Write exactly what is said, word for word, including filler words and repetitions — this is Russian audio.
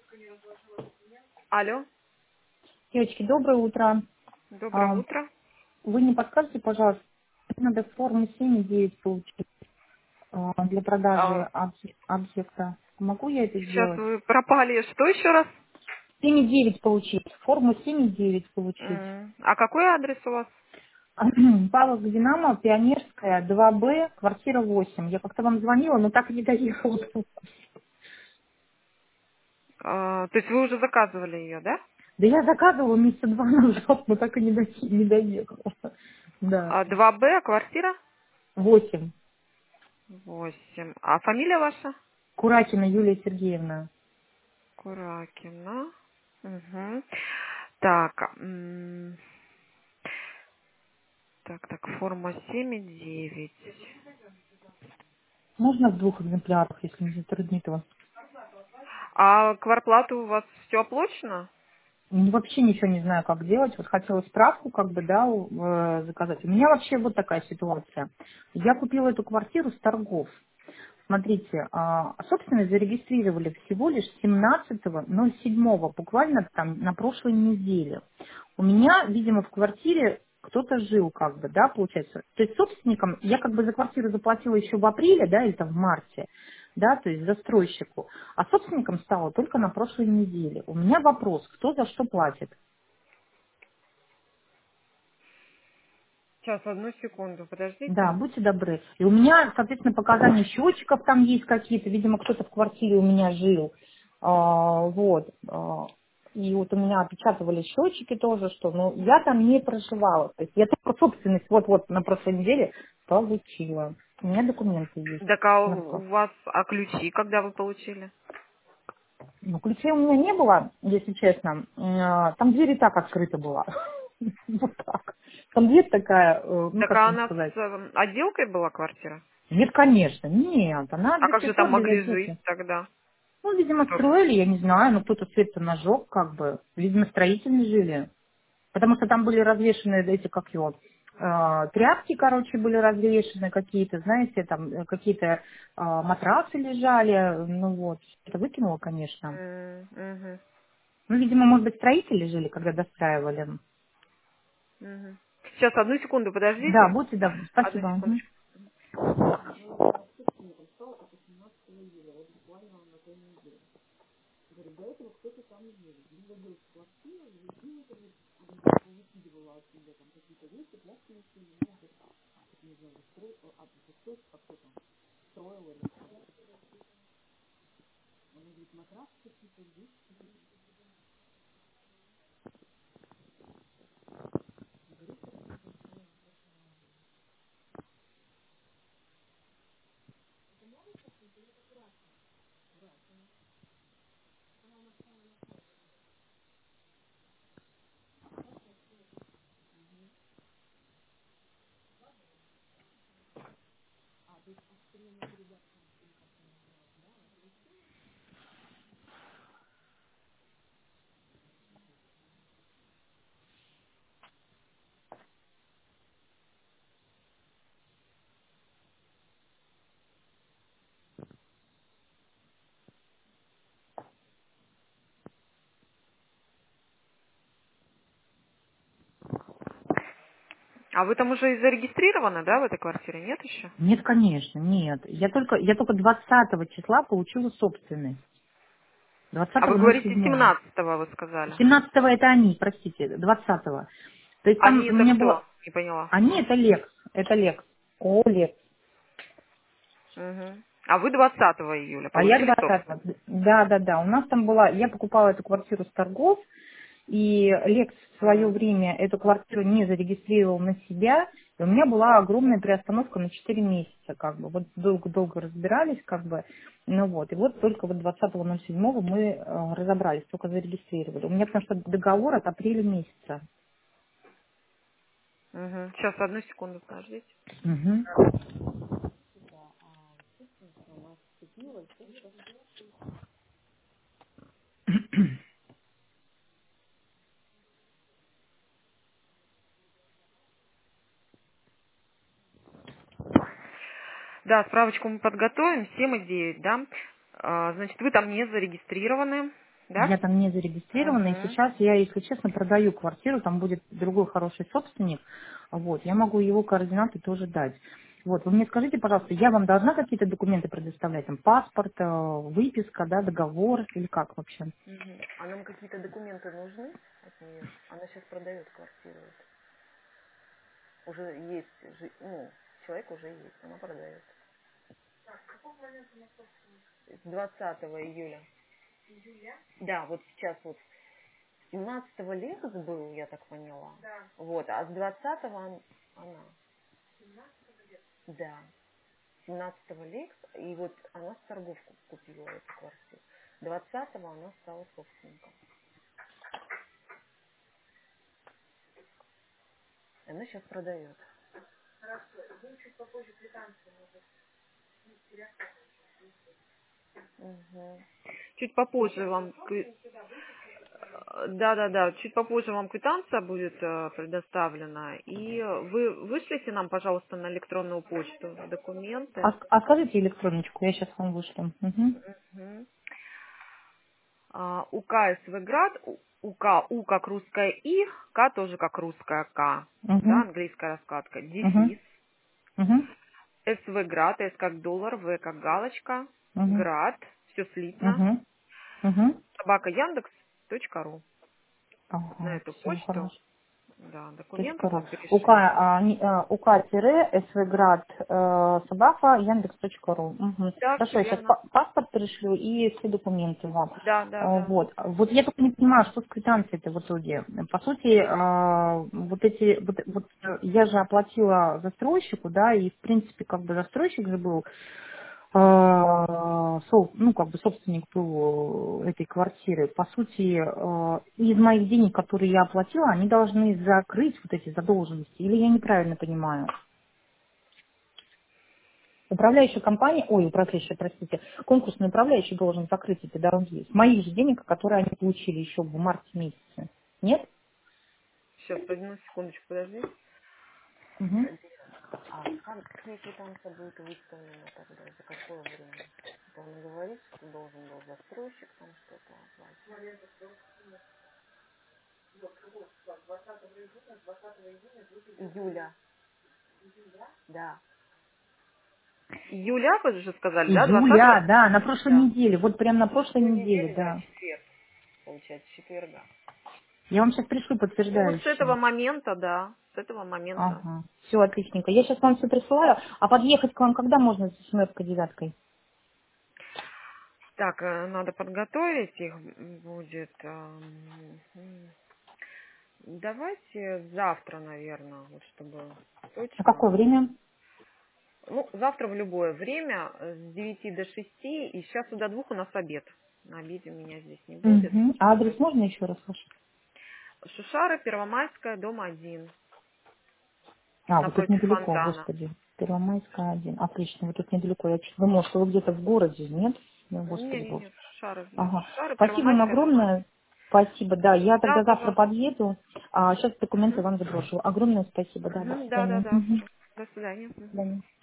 Алло, Девочки, доброе утро. доброе А, утро. Вы не подскажете, пожалуйста, надо форму семь и девять получить а, для продажи А, объ- объекта. Могу я это сейчас сделать? вы пропали. Что еще раз? семь и девять получить. Форму семь и девять получить. М, А какой адрес у вас? Павлов Динамо, Пионерская, два Б, квартира восемь. Я как-то вам звонила, но так и не доехала. А, то есть вы уже заказывали ее, да? Да я заказывала месяца два назад, но так и не, до- не доехала. Да. А, два Б, квартира? Восемь. Восемь. А фамилия ваша? Куракина Юлия Сергеевна. Куракина. Угу. Так, м, так, так, форма семь и девять. Можно в двух экземплярах, если не затруднит вас? А квартплата у вас все оплачено? Ну, вообще ничего не знаю, как делать. Вот хотела справку, как бы, да, у- э, заказать. У меня вообще вот такая ситуация. Я купила эту квартиру с торгов. Смотрите, а, собственно, зарегистрировали всего лишь семнадцатого ноль седьмого, буквально там на прошлой неделе. У меня, видимо, в квартире кто-то жил, как бы, да, получается. То есть собственником я как бы за квартиру заплатила еще в апреле, да, или там в марте, да, то есть застройщику. А собственником стало только на прошлой неделе. У меня вопрос, кто за что платит? Сейчас, одну секунду, Да, подождите. будьте добры. И у меня, соответственно, показания счетчиков там есть какие-то. Видимо, кто-то в квартире у меня жил. А, вот. А, и вот у меня опечатывали счетчики тоже, что, ну, я там не проживала. То есть я только собственность вот-вот на прошлой неделе получила. У меня документы есть. Так а на у руках. вас, а ключи когда вы получили? Ну, ключей у меня не было, если честно. А, Там дверь и так открыта была. Вот так. Там дверь такая, э, ну, Так как а вам она сказать. с э, отделкой была квартира? Нет, конечно, нет, она А до как же сих там пор без могли жить отделки. тогда? Ну, видимо, Кто? строили, я не знаю, но кто-то свет-то нажег, как бы. Видимо, строители жили. Потому что там были развешаны эти, как его, э, тряпки, короче, были развешаны какие-то, знаете, там э, какие-то э, матрасы лежали, ну вот. Это выкинула, конечно. М, мгм, Ну, видимо, может быть, строители жили, когда достраивали. мгм. Сейчас, одну секунду, Да, подождите. будьте добры, Одну спасибо. Мгм. секундочку. А вы там уже и зарегистрированы, да, в этой квартире? Нет еще? Нет, конечно, нет. Я только, я только двадцатого числа получила собственность. А вы Двадцатого ноль говорите седьмого. семнадцатого, вы сказали. Семнадцатого это они, простите, двадцатого. То есть там Они у это меня кто? было... Не поняла. Они это Лекс, это Лекс. О, Лекс. Мгм. А вы двадцатого июля А я получили двадцатого. собственность? Да, да, да. У нас там была... Я покупала эту квартиру с торгов, и Лекс в свое М, время эту квартиру не зарегистрировал на себя, и у меня была огромная приостановка на четыре месяца, как бы. Вот долго-долго разбирались, как бы. Ну вот. И вот только вот двадцатого ноль седьмого мы э, разобрались, только зарегистрировали. У меня потому что договор от апреля месяца. мгм. Сейчас, одну секунду, подождите. Мгм. Да, справочку мы подготовим, семь и девять, да. А, Значит, вы там не зарегистрированы. Да? Я там не зарегистрирована, и Угу. сейчас я, если честно, продаю квартиру, там будет другой хороший собственник, вот, я могу его координаты тоже дать. Вот, вы мне скажите, пожалуйста, я вам должна какие-то документы предоставлять, там, паспорт, э, выписка, да, договор, или как вообще? Угу. А нам какие-то документы нужны от нее? Она сейчас продает квартиру. Уже есть, жи- ну, человек уже есть, она продает. С двадцатого июля. Да, вот сейчас вот семнадцатого Лекс был, я так поняла. Вот, а с двадцатого он- она. Да. семнадцатого Лекс, и вот она с торговку купила эту квартиру. двадцатого она стала собственником. И она сейчас продает. Мгм. Чуть попозже вам кви- э, да, да, да, чуть попозже вам квитанция будет э, предоставлена. И вы вышлите нам, пожалуйста, на электронную почту А, документы. ск- а скажите электроночку, я сейчас вам вышлю. Мгм. Мгм. А, УК СВГрад, У- УК У как русская И, К тоже как русская К, да, Мгм. английская раскладка, Мгм. дефис, Мгм. СВГрад, С как доллар, В как галочка, Мгм. Град, все слитно, Мгм. Мгм. собака Яндекс точка ру. Вот на Ага, эту все, почту, хорошо. да, документы Точка ру. нам УК, перешлите. а, не- а, УК-СВГрад э, собака Яндекс.ру. Угу. Да, все Хорошо, я сейчас верно. паспорт пришлю и все документы вам. Да, да, А, да. Вот. Вот я только не понимаю, что с квитанцией-то в итоге. По сути, а, вот эти, вот, вот э, я же оплатила застройщику, да, и в принципе как бы застройщик же был э, со- ну, как бы собственник был э, этой квартиры, по сути, э, из моих денег, которые я оплатила, они должны закрыть вот эти задолженности. Или я неправильно понимаю? Управляющая компания, ой, управляющая, простите, конкурсный управляющий должен закрыть эти долги с моих же денег, которые они получили еще в марте месяце. Нет? Сейчас, одну секундочку, подожди. Угу. А как какие квитанция будет выставлена тогда? За какое время? Это он говорит, что должен был застройщик там что-то оплатить. Июля, да. Июля, вы же сказали, да? двадцатого? Июля, да, на прошлой Да. неделе, вот прям на прошлой Прошлой неделе, неделе, да, да. четверг, получается, четверга. Я вам сейчас пришлю Ну вот с этого подтверждающие. момента, да, с этого момента. Ага. Все отличненько. Я сейчас вам все присылаю. А подъехать к вам когда можно с семеркой девяткой? Так, э, надо подготовить их будет. эм, м. Давайте завтра, наверное, вот чтобы На какое точно. время? Ну, завтра в любое время э, с девяти до шести, и сейчас до двух у нас обед. На обеде меня здесь не будет. Угу. А адрес Поэтому можно еще раз ваш? Шушара, Первомайская, дом один, А, вы тут напротив недалеко, фонтана. господи. Первомайская один. Отлично, вы тут недалеко. Я чуть думала, что вы где-то в городе. Нет? Ну, господи боже. Не-не-не, Шушара, Ага. Шушара, Спасибо вам Первомайская, дом один. огромное. Спасибо, да. Я Да, тогда завтра пожалуйста. подъеду. А сейчас документы Мгм. вам заброшу. Огромное спасибо, да. До Мгм, да, да, свидания. да. Мгм. До свидания. До Мгм. свидания.